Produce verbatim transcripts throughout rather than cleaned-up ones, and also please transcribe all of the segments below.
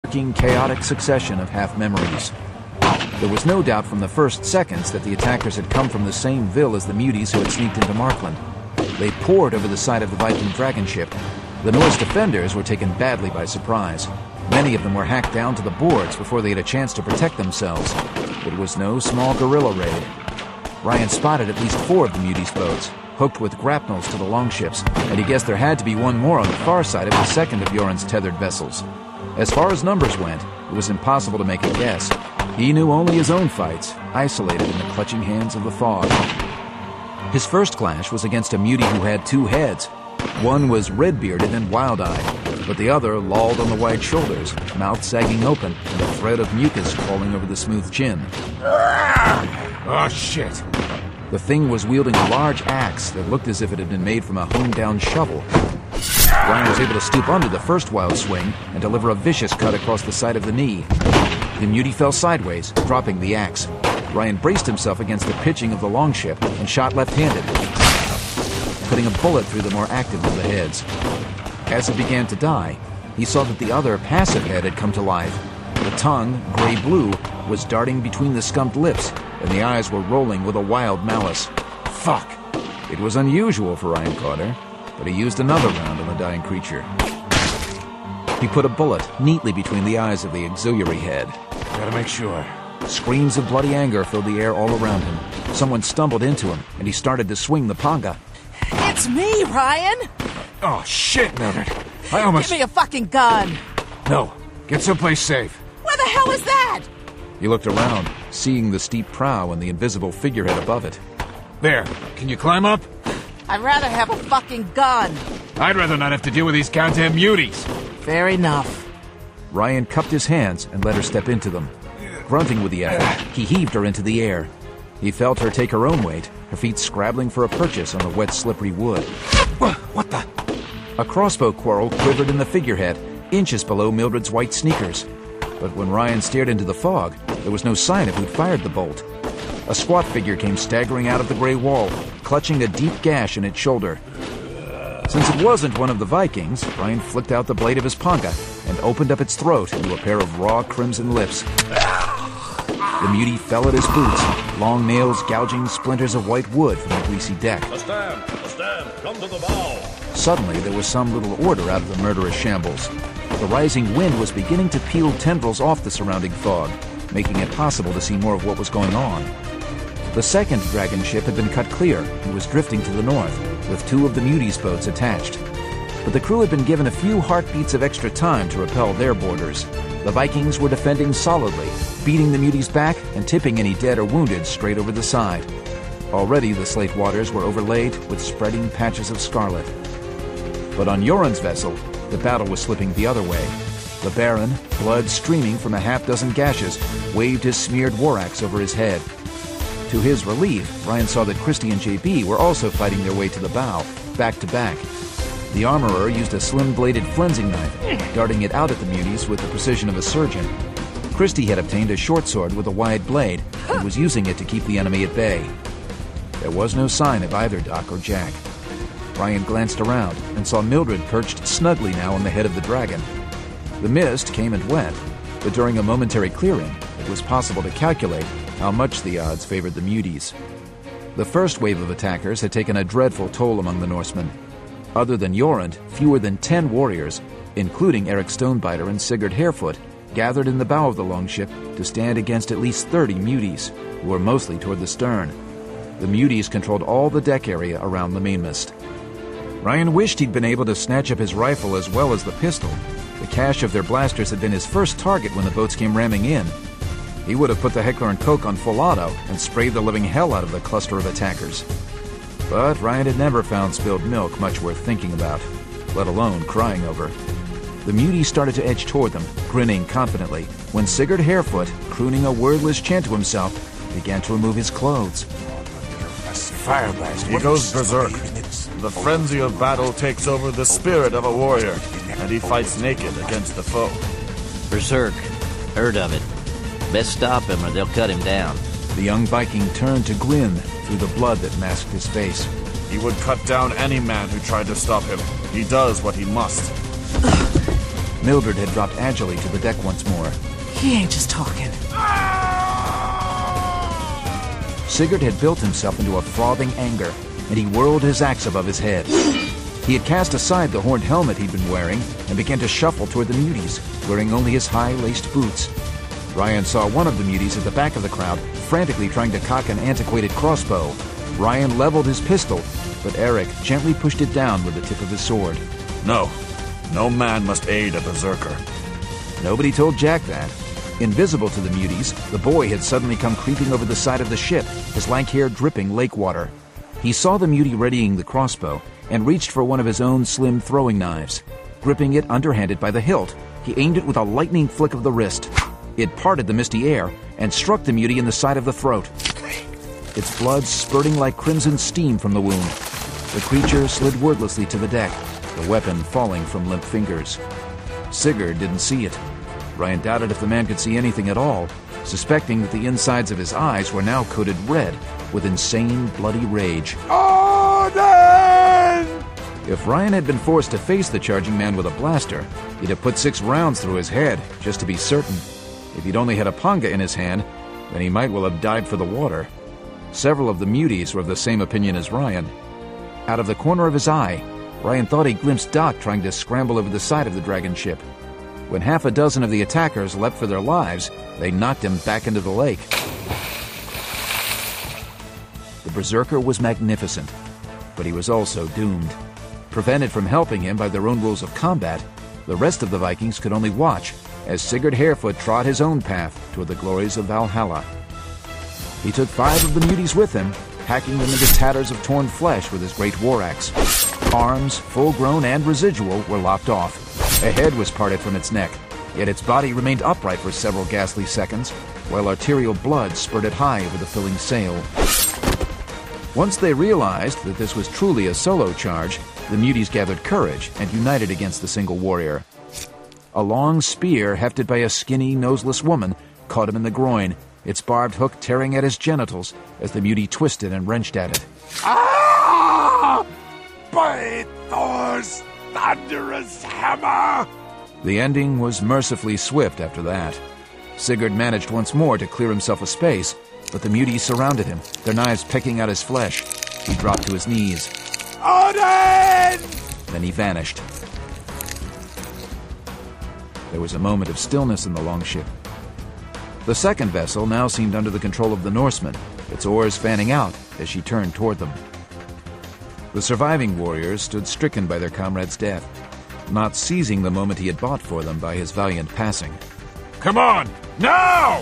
chaotic succession of half-memories. There was no doubt from the first seconds that the attackers had come from the same ville as the muties who had sneaked into Markland. They poured over the side of the Viking dragon ship. The Norse defenders were taken badly by surprise. Many of them were hacked down to the boards before they had a chance to protect themselves. It was no small guerrilla raid. Ryan spotted at least four of the muties' boats, hooked with grapnels to the longships, and he guessed there had to be one more on the far side of the second of Yoren's tethered vessels. As far as numbers went, it was impossible to make a guess. He knew only his own fights, isolated in the clutching hands of the fog. His first clash was against a mutie who had two heads. One was red-bearded and wild-eyed, but the other lolled on the wide shoulders, mouth sagging open, and a thread of mucus crawling over the smooth chin. Oh, shit! The thing was wielding a large axe that looked as if it had been made from a honed-down shovel. Ryan was able to stoop under the first wild swing and deliver a vicious cut across the side of the knee. The mutie fell sideways, dropping the axe. Ryan braced himself against the pitching of the longship and shot left-handed, putting a bullet through the more active of the heads. As it began to die, he saw that the other passive head had come to life. The tongue, gray-blue, was darting between the scumped lips, and the eyes were rolling with a wild malice. Fuck! It was unusual for Ryan Carter, but he used another round on the dying creature. He put a bullet neatly between the eyes of the auxiliary head. Gotta make sure. Screams of bloody anger filled the air all around him. Someone stumbled into him, and he started to swing the panga. It's me, Ryan! Oh, shit, Mildred. I almost... Give me a fucking gun! No. Get someplace safe. Where the hell is that? He looked around, seeing the steep prow and the invisible figurehead above it. There. Can you climb up? I'd rather have a fucking gun. I'd rather not have to deal with these goddamn muties. Fair enough. Ryan cupped his hands and let her step into them. Grunting with the effort, he heaved her into the air. He felt her take her own weight, her feet scrabbling for a purchase on the wet, slippery wood. What the? A crossbow quarrel quivered in the figurehead, inches below Mildred's white sneakers. But when Ryan stared into the fog, there was no sign of who'd fired the bolt. A squat figure came staggering out of the gray wall, clutching a deep gash in its shoulder. Since it wasn't one of the Vikings, Ryan flicked out the blade of his panga and opened up its throat into a pair of raw crimson lips. The mutie fell at his boots, long nails gouging splinters of white wood from the greasy deck. A stand! A stand! Come to the bow! Suddenly, there was some little order out of the murderous shambles. The rising wind was beginning to peel tendrils off the surrounding fog, making it possible to see more of what was going on. The second dragon ship had been cut clear and was drifting to the north, with two of the mutie's boats attached. But the crew had been given a few heartbeats of extra time to repel their boarders. The Vikings were defending solidly, beating the muties back and tipping any dead or wounded straight over the side. Already the slate waters were overlaid with spreading patches of scarlet. But on Yoren's vessel, the battle was slipping the other way. The Baron, blood streaming from a half-dozen gashes, waved his smeared war axe over his head. To his relief, Ryan saw that Christie and J B were also fighting their way to the bow, back to back. The armorer used a slim-bladed flensing knife, darting it out at the muties with the precision of a surgeon. Christie had obtained a short sword with a wide blade and was using it to keep the enemy at bay. There was no sign of either Doc or Jack. Ryan glanced around and saw Mildred perched snugly now on the head of the dragon. The mist came and went, but during a momentary clearing, it was possible to calculate how much the odds favored the muties. The first wave of attackers had taken a dreadful toll among the Norsemen. Other than Jorund, fewer than ten warriors, including Eric Stonebiter and Sigurd Harefoot, gathered in the bow of the longship to stand against at least thirty muties, who were mostly toward the stern. The muties controlled all the deck area around the mainmast. Ryan wished he'd been able to snatch up his rifle as well as the pistol. The cache of their blasters had been his first target when the boats came ramming in. He would have put the Heckler and Koch on full auto and sprayed the living hell out of the cluster of attackers. But Ryan had never found spilled milk much worth thinking about, let alone crying over. The muties started to edge toward them, grinning confidently, when Sigurd Harefoot, crooning a wordless chant to himself, began to remove his clothes. Fire blast. He goes berserk. The frenzy of battle takes over the spirit of a warrior, and he fights naked against the foe. Berserk. Heard of it. Best stop him or they'll cut him down. The young Viking turned to grin through the blood that masked his face. He would cut down any man who tried to stop him. He does what he must. Mildred had dropped agilely to the deck once more. He ain't just talking. Sigurd had built himself into a frothing anger, and he whirled his axe above his head. He had cast aside the horned helmet he'd been wearing and began to shuffle toward the muties, wearing only his high-laced boots. Ryan saw one of the muties at the back of the crowd, frantically trying to cock an antiquated crossbow. Ryan leveled his pistol, but Eric gently pushed it down with the tip of his sword. No. No man must aid a berserker. Nobody told Jack that. Invisible to the muties, the boy had suddenly come creeping over the side of the ship, his lank hair dripping lake water. He saw the mutie readying the crossbow and reached for one of his own slim throwing knives. Gripping it underhanded by the hilt, he aimed it with a lightning flick of the wrist. It parted the misty air and struck the mutie in the side of the throat. Its blood spurting like crimson steam from the wound. The creature slid wordlessly to the deck, the weapon falling from limp fingers. Sigurd didn't see it. Ryan doubted if the man could see anything at all, suspecting that the insides of his eyes were now coated red with insane, bloody rage. Odin! If Ryan had been forced to face the charging man with a blaster, he'd have put six rounds through his head, just to be certain. If he'd only had a panga in his hand, then he might well have died for the water. Several of the muties were of the same opinion as Ryan. Out of the corner of his eye, Ryan thought he glimpsed Doc trying to scramble over the side of the dragon ship. When half a dozen of the attackers leapt for their lives, they knocked him back into the lake. The berserker was magnificent, but he was also doomed. Prevented from helping him by their own rules of combat, the rest of the Vikings could only watch as Sigurd Harefoot trod his own path toward the glories of Valhalla. He took five of the muties with him, hacking them into tatters of torn flesh with his great war axe. Arms, full-grown and residual, were lopped off. A head was parted from its neck, yet its body remained upright for several ghastly seconds, while arterial blood spurted high over the filling sail. Once they realized that this was truly a solo charge, the muties gathered courage and united against the single warrior. A long spear hefted by a skinny, noseless woman caught him in the groin, its barbed hook tearing at his genitals as the mutie twisted and wrenched at it. Ah! By Thor's thunderous hammer! The ending was mercifully swift after that. Sigurd managed once more to clear himself a space, but the muties surrounded him, their knives pecking out his flesh. He dropped to his knees. Odin! Then he vanished. There was a moment of stillness in the longship. The second vessel now seemed under the control of the Norsemen, its oars fanning out as she turned toward them. The surviving warriors stood stricken by their comrade's death, not seizing the moment he had bought for them by his valiant passing. Come on, now!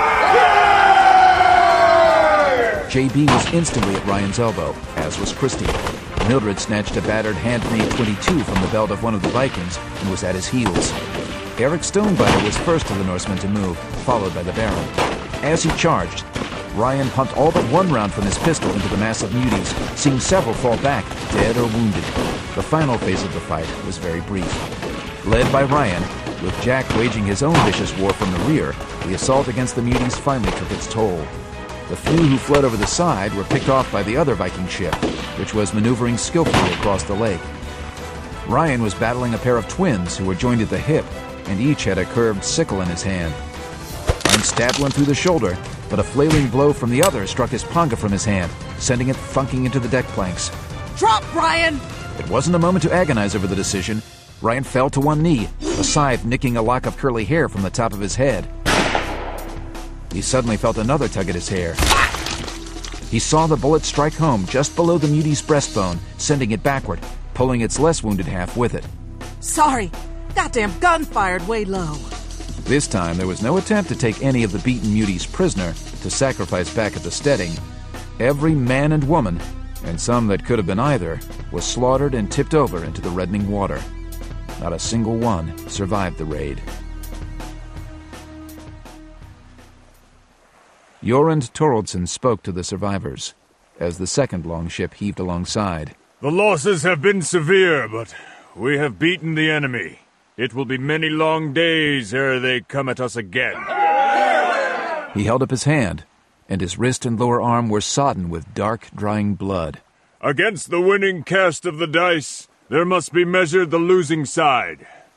J B was instantly at Ryan's elbow, as was Christie. Mildred snatched a battered handmade twenty-two from the belt of one of the Vikings and was at his heels. Eric Stonebiter was first of the Norsemen to move, followed by the Baron. As he charged, Ryan pumped all but one round from his pistol into the mass of muties, seeing several fall back, dead or wounded. The final phase of the fight was very brief. Led by Ryan, with Jack waging his own vicious war from the rear, the assault against the muties finally took its toll. The few who fled over the side were picked off by the other Viking ship, which was maneuvering skillfully across the lake. Ryan was battling a pair of twins who were joined at the hip, and each had a curved sickle in his hand. Ryan stabbed one through the shoulder, but a flailing blow from the other struck his panga from his hand, sending it thunking into the deck planks. Drop, Ryan! It wasn't a moment to agonize over the decision. Ryan fell to one knee, a scythe nicking a lock of curly hair from the top of his head. He suddenly felt another tug at his hair. He saw the bullet strike home just below the mutie's breastbone, sending it backward, pulling its less wounded half with it. Sorry. Goddamn gun fired way low. This time, there was no attempt to take any of the beaten muties prisoner to sacrifice back at the steading. Every man and woman, and some that could have been either, was slaughtered and tipped over into the reddening water. Not a single one survived the raid. Jorund Toroldsson spoke to the survivors as the second longship heaved alongside. The losses have been severe, but we have beaten the enemy. It will be many long days ere they come at us again. He held up his hand, and his wrist and lower arm were sodden with dark, drying blood. Against the winning cast of the dice, there must be measured the losing side.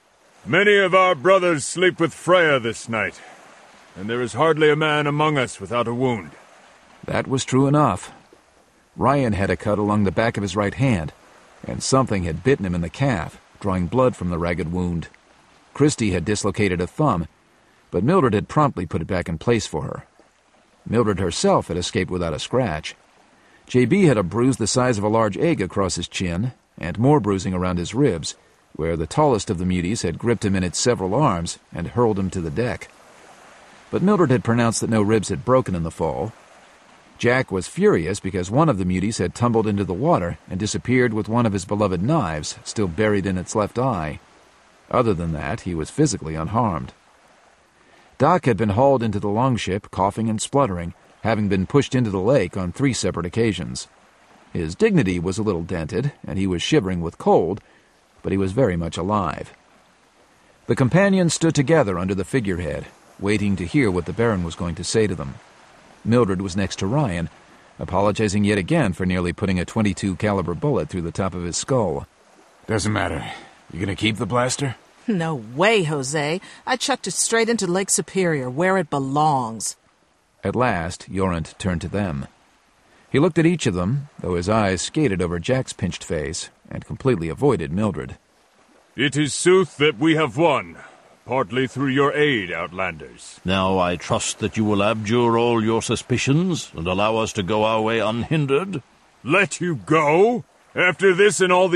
Many of our brothers sleep with Freya this night, and there is hardly a man among us without a wound. That was true enough. Ryan had a cut along the back of his right hand, and something had bitten him in the calf, drawing blood from the ragged wound. Christy had dislocated a thumb, but Mildred had promptly put it back in place for her. Mildred herself had escaped without a scratch. J B had a bruise the size of a large egg across his chin, and more bruising around his ribs, where the tallest of the muties had gripped him in its several arms and hurled him to the deck. But Mildred had pronounced that no ribs had broken in the fall. Jack was furious because one of the muties had tumbled into the water and disappeared with one of his beloved knives still buried in its left eye. Other than that, he was physically unharmed. Doc had been hauled into the longship, coughing and spluttering, having been pushed into the lake on three separate occasions. His dignity was a little dented, and he was shivering with cold, but he was very much alive. The companions stood together under the figurehead, waiting to hear what the Baron was going to say to them. Mildred was next to Ryan, apologizing yet again for nearly putting a twenty-two caliber bullet through the top of his skull. Doesn't matter. You gonna keep the blaster? No way, Jose. I chucked it straight into Lake Superior, where it belongs. At last, Yorent turned to them. He looked at each of them, though his eyes skated over Jack's pinched face, and completely avoided Mildred. It is sooth that we have won, partly through your aid, Outlanders. Now I trust that you will abjure all your suspicions and allow us to go our way unhindered. Let you go? After this and all the